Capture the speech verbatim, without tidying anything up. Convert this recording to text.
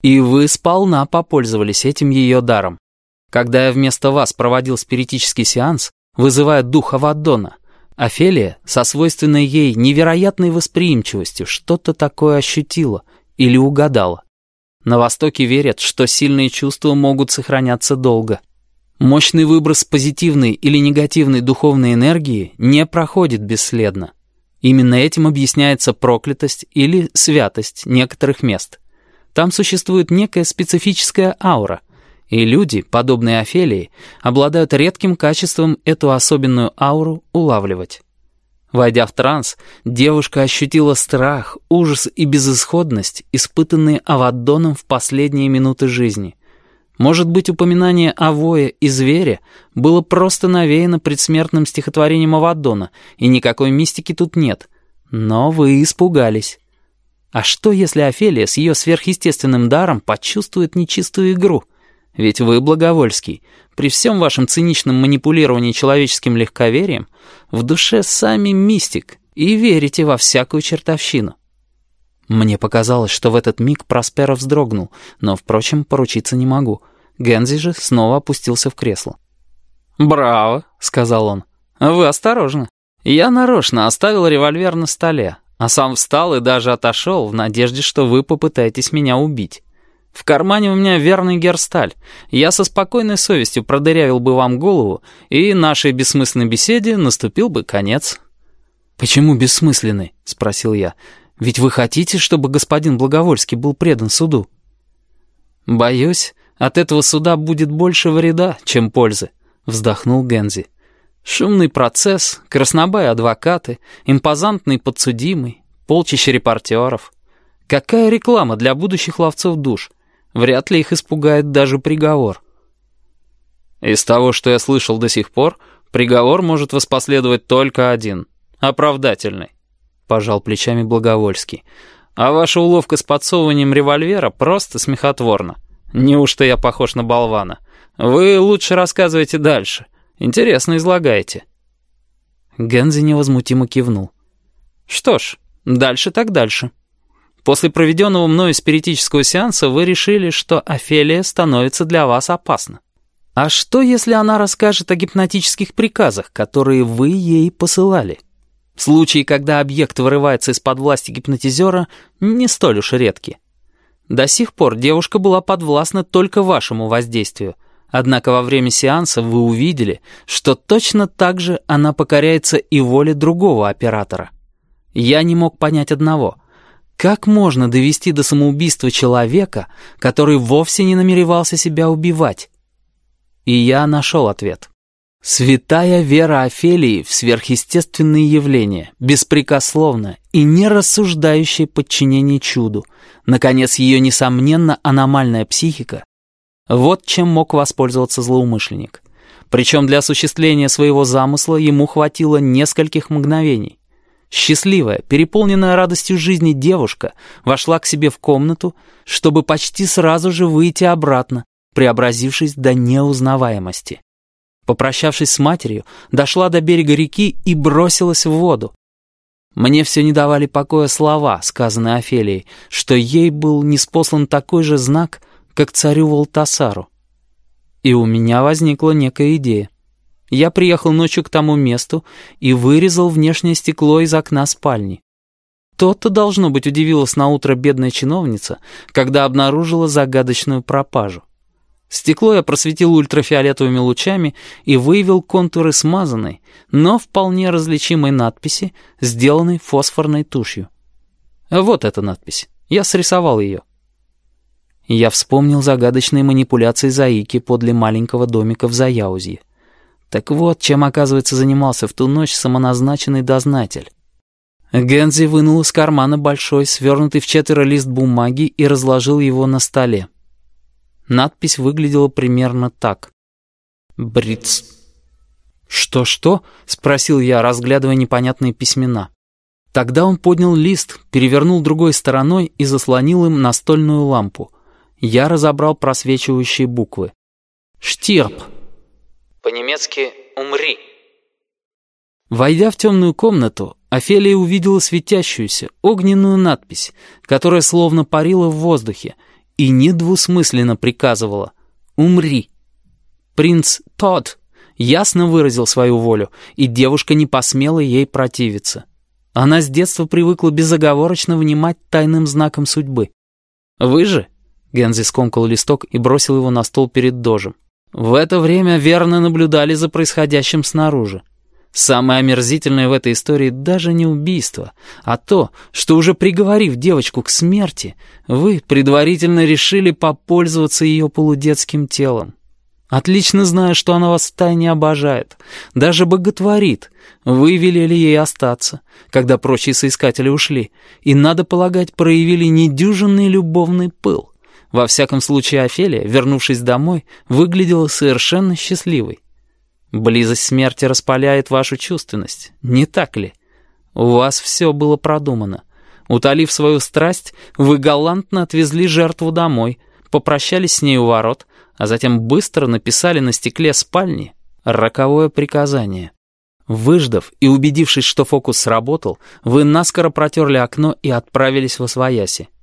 И вы сполна попользовались этим ее даром. Когда я вместо вас проводил спиритический сеанс, вызывая дух Аваддона, Офелия со свойственной ей невероятной восприимчивостью что-то такое ощутила или угадала. На Востоке верят, что сильные чувства могут сохраняться долго. Мощный выброс позитивной или негативной духовной энергии не проходит бесследно. Именно этим объясняется проклятость или святость некоторых мест. Там существует некая специфическая аура, и люди, подобные Офелии, обладают редким качеством эту особенную ауру улавливать. Войдя в транс, девушка ощутила страх, ужас и безысходность, испытанные Аваддоном в последние минуты жизни. Может быть, упоминание о вое и звере было просто навеяно предсмертным стихотворением Аваддона, и никакой мистики тут нет. Но вы испугались. А что, если Офелия с ее сверхъестественным даром почувствует нечистую игру? Ведь вы, Благовольский, при всем вашем циничном манипулировании человеческим легковерием, в душе сами мистик и верите во всякую чертовщину. Мне показалось, что в этот миг Просперо вздрогнул, но, впрочем, поручиться не могу. Гензи же снова опустился в кресло. «Браво», — сказал он. «Вы осторожны. Я нарочно оставил револьвер на столе, а сам встал и даже отошел в надежде, что вы попытаетесь меня убить. В кармане у меня верный герсталь. Я со спокойной совестью продырявил бы вам голову, и нашей бессмысленной беседе наступил бы конец». «Почему бессмысленный?» — спросил я. «Ведь вы хотите, чтобы господин Благовольский был предан суду?» «Боюсь, от этого суда будет больше вреда, чем пользы», — вздохнул Гензи. «Шумный процесс, краснобаи адвокаты, импозантный подсудимый, полчища репортеров. Какая реклама для будущих ловцов душ? Вряд ли их испугает даже приговор». «Из того, что я слышал до сих пор, приговор может воспоследовать только один — оправдательный», — пожал плечами Благовольский. «А ваша уловка с подсовыванием револьвера просто смехотворна. Неужто я похож на болвана? Вы лучше рассказывайте дальше. Интересно излагаете». Гензи невозмутимо кивнул. «Что ж, дальше так дальше. После проведенного мною спиритического сеанса вы решили, что Офелия становится для вас опасна. А что, если она расскажет о гипнотических приказах, которые вы ей посылали? Случаи, когда объект вырывается из-под власти гипнотизера, не столь уж редки. До сих пор девушка была подвластна только вашему воздействию, однако во время сеанса вы увидели, что точно так же она покоряется и воле другого оператора. Я не мог понять одного. Как можно довести до самоубийства человека, который вовсе не намеревался себя убивать? И я нашел ответ. Святая вера Офелии в сверхъестественные явления, беспрекословно и не рассуждающее подчинение чуду, наконец, ее, несомненно, аномальная психика. Вот чем мог воспользоваться злоумышленник. Причем для осуществления своего замысла ему хватило нескольких мгновений. Счастливая, переполненная радостью жизни девушка вошла к себе в комнату, чтобы почти сразу же выйти обратно, преобразившись до неузнаваемости. Попрощавшись с матерью, дошла до берега реки и бросилась в воду. Мне все не давали покоя слова, сказанные Офелией, что ей был ниспослан такой же знак, как царю Валтасару. И у меня возникла некая идея. Я приехал ночью к тому месту и вырезал внешнее стекло из окна спальни. То-то, должно быть, удивилась наутро бедная чиновница, когда обнаружила загадочную пропажу. Стекло я просветил ультрафиолетовыми лучами и выявил контуры смазанной, но вполне различимой надписи, сделанной фосфорной тушью. Вот эта надпись. Я срисовал ее. Я вспомнил загадочные манипуляции Заики подле маленького домика в Заяузье. Так вот, чем, оказывается, занимался в ту ночь самоназначенный дознатель. Гензи вынул из кармана большой, свернутый в четверо лист бумаги и разложил его на столе. Надпись выглядела примерно так. «Бриц». «Что-что?» — спросил я, разглядывая непонятные письмена. Тогда он поднял лист, перевернул другой стороной и заслонил им настольную лампу. Я разобрал просвечивающие буквы. «Штирб». По-немецки «умри». Войдя в темную комнату, Офелия увидела светящуюся, огненную надпись, которая словно парила в воздухе, и недвусмысленно приказывала «Умри». Принц Тодд ясно выразил свою волю, и девушка не посмела ей противиться. Она с детства привыкла безоговорочно внимать тайным знакам судьбы. Вы же, Гензи скомкал листок и бросил его на стол перед дожем, в это время верно наблюдали за происходящим снаружи. Самое омерзительное в этой истории даже не убийство, а то, что уже приговорив девочку к смерти, вы предварительно решили попользоваться ее полудетским телом. Отлично зная, что она вас втайне обожает, даже боготворит, вы велели ей остаться, когда прочие соискатели ушли, и, надо полагать, проявили недюжинный любовный пыл. Во всяком случае, Офелия, вернувшись домой, выглядела совершенно счастливой. Близость смерти распаляет вашу чувственность, не так ли? У вас все было продумано. Утолив свою страсть, вы галантно отвезли жертву домой, попрощались с ней у ворот, а затем быстро написали на стекле спальни роковое приказание. Выждав и убедившись, что фокус сработал, вы наскоро протерли окно и отправились восвояси.